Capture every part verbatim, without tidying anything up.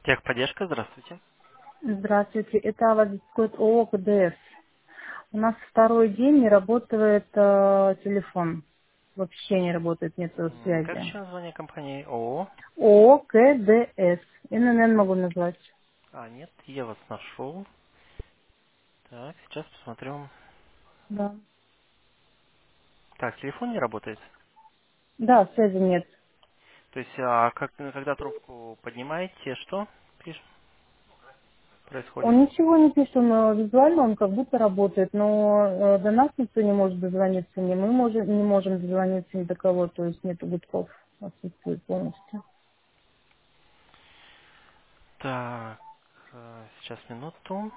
Техподдержка, здравствуйте. Здравствуйте, это вас беспокоит ООО КДС. У нас второй день не работает э, телефон. Вообще не работает, нет М, Как связи. еще название компании? ООО? ООО КДС. ННН могу назвать. А, нет, я вас нашел. Так, сейчас посмотрю. Да. Так, телефон не работает. Да, связи нет. То есть, а как, когда трубку поднимаете, что пиш- происходит? Он ничего не пишет, он э, визуально, он как будто работает, но э, до нас никто не может дозвониться, ни мы можем, не можем дозвониться ни до кого, то есть нет гудков, отсутствует полностью. Так, э, сейчас минуту.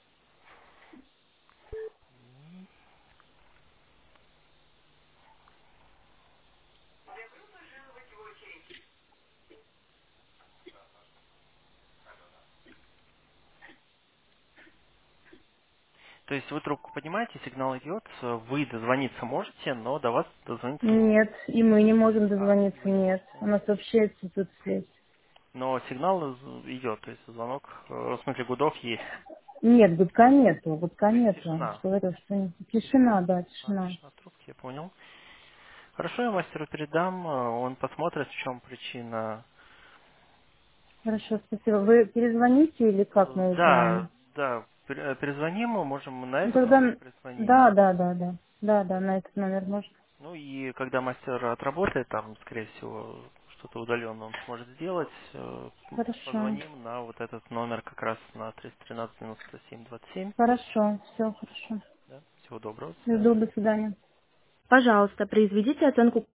То есть вы трубку поднимаете, сигнал идет, э, вы дозвониться можете, но до вас дозвониться не могут. Нет, и мы не можем А, и дозвониться, вы не нет. можете. У нас вообще отсутствует связь. Но сигнал из- идет, то есть звонок, э, в смысле гудок есть. Нет, гудка нету, гудка То есть нету. Я же тишина. говорю, что не- тишина, да, А, тишина. тишина трубки, я понял. Хорошо, я мастеру передам, э, он посмотрит, в чем причина. Хорошо, спасибо. Вы перезвоните или как Э, мы Да, узнаем? да, пер- э, перезвоним, мы можем на Ну этот тогда, номер н- перезвонить. да, да, да, да. Да, да, на этот номер можно. Ну и когда мастер отработает, там, скорее всего, что-то удаленное он сможет сделать, э, Хорошо, позвоним на вот этот номер как раз на триста тринадцать девяносто семь двадцать семь. хорошо, все хорошо. Да? Всего доброго, до свидания. Жду, до свидания. Пожалуйста, произведите оценку